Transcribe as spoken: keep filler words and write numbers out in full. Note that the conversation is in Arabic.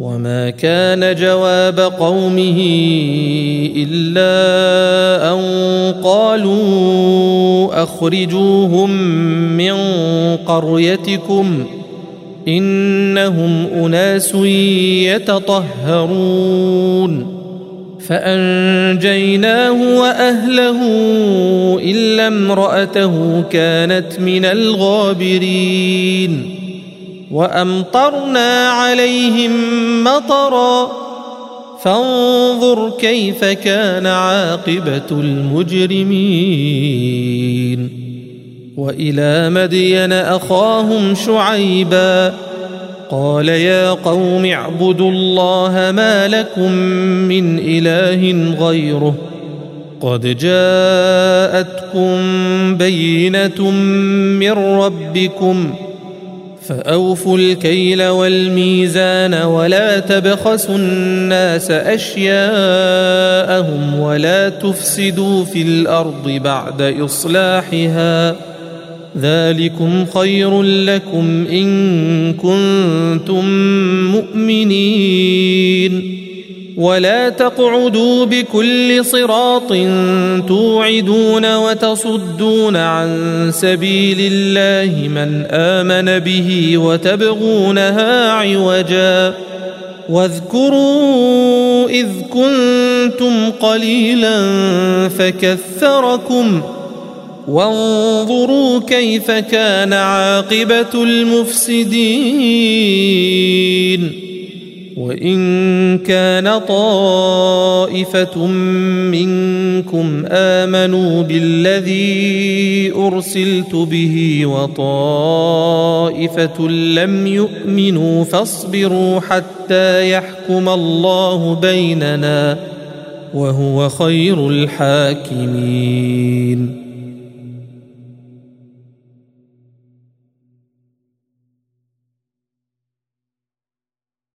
وما كان جواب قومه إلا أن قالوا أخرجوهم من قريتكم إنهم أناس يتطهرون فأنجيناه وأهله إلا امرأته كانت من الغابرين وأمطرنا عليهم مطرا فانظر كيف كان عاقبة المجرمين وإلى مدين أخاهم شعيبا قال يا قوم اعبدوا الله ما لكم من إله غيره قد جاءتكم بينة من ربكم فأوفوا الكيل والميزان ولا تبخسوا الناس أشياءهم ولا تفسدوا في الأرض بعد إصلاحها ذلكم خير لكم إن كنتم مؤمنين ولا تقعدوا بكل صراط توعدون وتصدون عن سبيل الله من آمن به وتبغونها عوجا واذكروا إذ كنتم قليلا فكثركم وانظروا كيف كان عاقبة المفسدين وإن كان طائفة منكم آمنوا بالذي أرسلت به وطائفة لم يؤمنوا فاصبروا حتى يحكم الله بيننا وهو خير الحاكمين